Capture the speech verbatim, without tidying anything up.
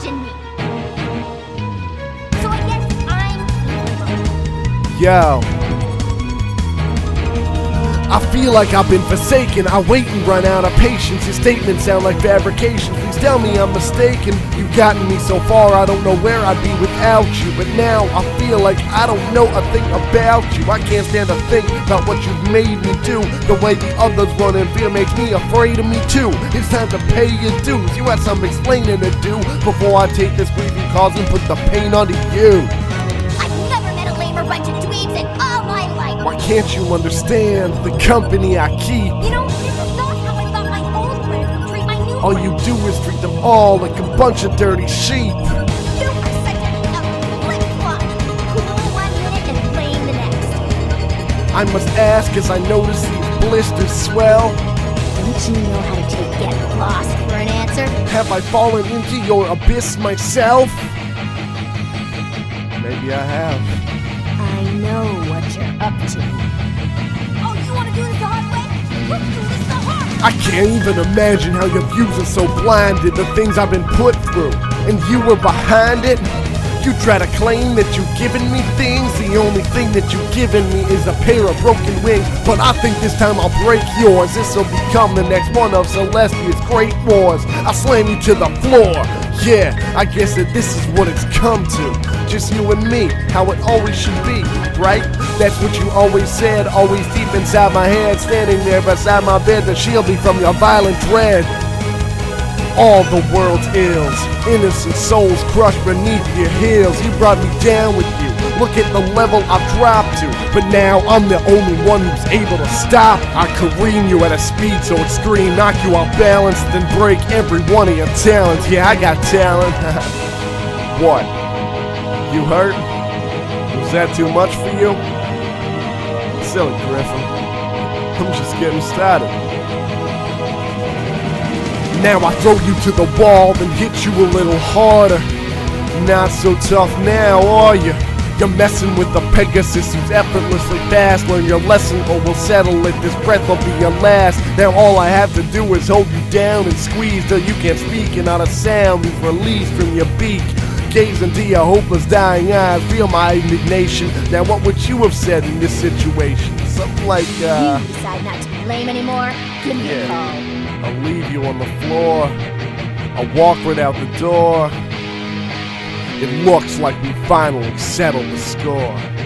question me. So I guess I'm evil. Yo, I feel like I've been forsaken. I wait and run out of patience. Your statements sound like fabrications. Please tell me I'm mistaken. You've gotten me so far, I don't know where I'd be without you. But now I feel like I don't know a thing about you. I can't stand to think about what you've made me do. The way the others run in fear makes me afraid of me too. It's time to pay your dues. You had some explaining to do before I take this grieving cause and put the pain onto you. I've never met a lamer bunch of dweebs in all my life. Why can't you understand the company I keep? You know, this is not how I thought my old friends would treat my new All you do is treat them all like a bunch of dirty sheep. You are such a, a flip-flop. Cool one minute and lame the next. I must ask as I notice these blisters swell. Don't you know how to take get lost for an answer? Have I fallen into your abyss myself? Maybe I have. I know what you're up to. Oh, you want to do this the hard way? Let's do this the hard way. I can't even imagine how your views are so blinded. The things I've been put through, and you were behind it. You try to claim that you've given me things. The only thing that you've given me is a pair of broken wings. But I think this time I'll break yours. This'll become the next one of Celestia's great wars. I'll slam you to the floor. Yeah, I guess that this is what it's come to. Just you and me, how it always should be, right? That's what you always said, always deep inside my head. Standing there beside my bed to shield me from your violent dread. All the world's ills, innocent souls crushed beneath your heels. You brought me down with you. Look at the level I've dropped to. But now I'm the only one who's able to stop. I careen you at a speed so extreme, knock you off balance, then break every one of your talents. Yeah, I got talent. What? You hurt? Was that too much for you? Silly Griffin. I'm just getting started. Now I throw you to the wall, then hit you a little harder. Not so tough now, are you? You're messing with the Pegasus who's effortlessly fast. Learn your lesson or we'll settle it. This breath will be your last. Now all I have to do is hold you down and squeeze till you can't speak, and not a sound is released from your beak. Gaze into your hopeless dying eyes, feel my indignation. Now what would you have said in this situation? Something like, uh... You decide not to be lame anymore? Give me a call. yeah, I'll leave you on the floor. I'll walk right out the door. It looks like we finally settled the score.